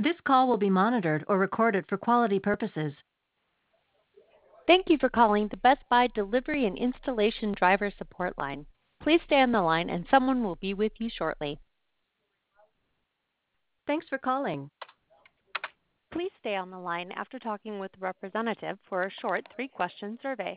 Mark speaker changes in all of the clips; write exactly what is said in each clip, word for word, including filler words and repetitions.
Speaker 1: This call will be monitored or recorded for quality purposes.
Speaker 2: Thank you for calling the Best Buy Delivery and Installation Driver Support Line. Please stay on the line and someone will be with you shortly.
Speaker 1: Thanks for calling.
Speaker 2: Please stay on the line after talking with a representative for a short three-question survey.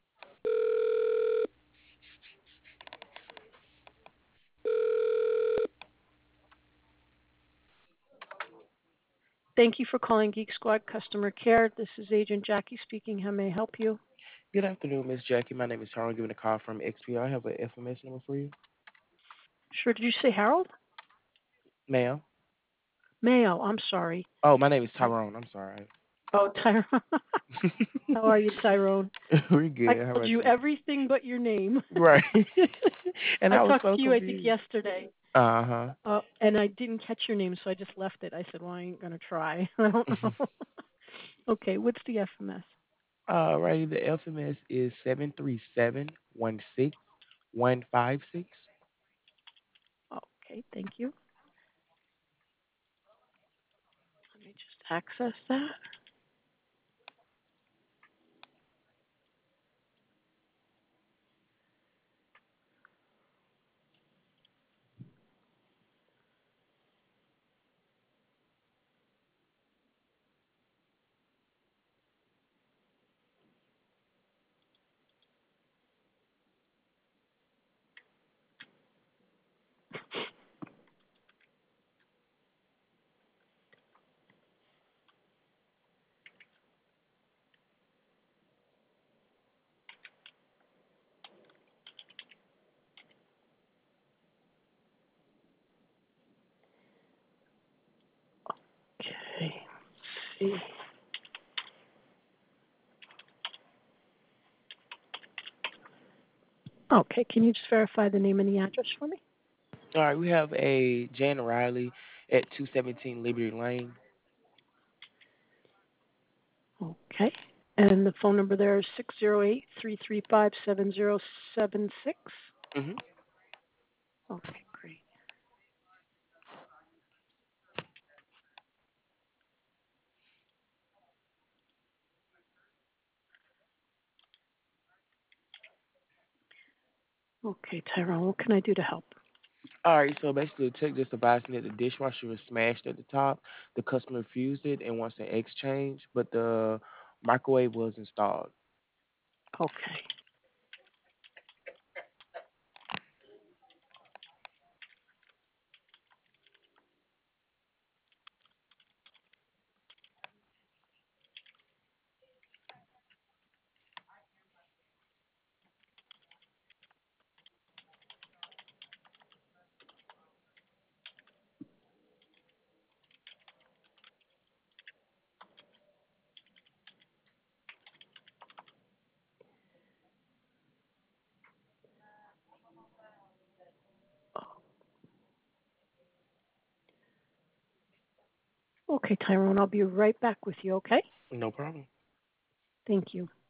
Speaker 3: Thank you for calling Geek Squad Customer Care. This is Agent Jackie speaking. How may I help you?
Speaker 4: Good afternoon, Miss Jackie. My name is Harold. Giving a call from X P. I have an F M S number for you,
Speaker 3: Sure. Did you say Harold?
Speaker 4: ma'am.
Speaker 3: Mayo. I'm sorry.
Speaker 4: Oh, my name is Tyrone. I'm sorry.
Speaker 3: Oh, Tyrone. How are you, Tyrone?
Speaker 4: We're
Speaker 3: I
Speaker 4: good. How
Speaker 3: called
Speaker 4: about
Speaker 3: you
Speaker 4: you?
Speaker 3: everything but your name.
Speaker 4: Right. and
Speaker 3: I
Speaker 4: I was
Speaker 3: talked
Speaker 4: so
Speaker 3: to you, I think,
Speaker 4: confused.
Speaker 3: yesterday,
Speaker 4: Uh huh.
Speaker 3: uh, and I didn't catch your name, so I just left it. I said, well, I ain't going to try. I don't know. Okay, what's the F M S?
Speaker 4: Alrighty. The F M S is seven three seven one six one five six.
Speaker 3: Okay, thank you. Let me just access that. Okay, let's see. Okay, can you just verify the name and the address for me?
Speaker 4: All right. We have a Jan Riley at two seventeen Liberty Lane.
Speaker 3: Okay. And the phone number there is six zero eight, three three five, seven zero seven six.
Speaker 4: Mhm.
Speaker 3: Okay, great. Okay, Tyrone, what can I do to help?
Speaker 4: All right. So basically, the tech just advised me that the dishwasher was smashed at the top. The customer refused it and wants an exchange, but the microwave was installed.
Speaker 3: Okay. Okay, Tyrone, I'll be right back with you, okay?
Speaker 4: No problem.
Speaker 3: Thank you.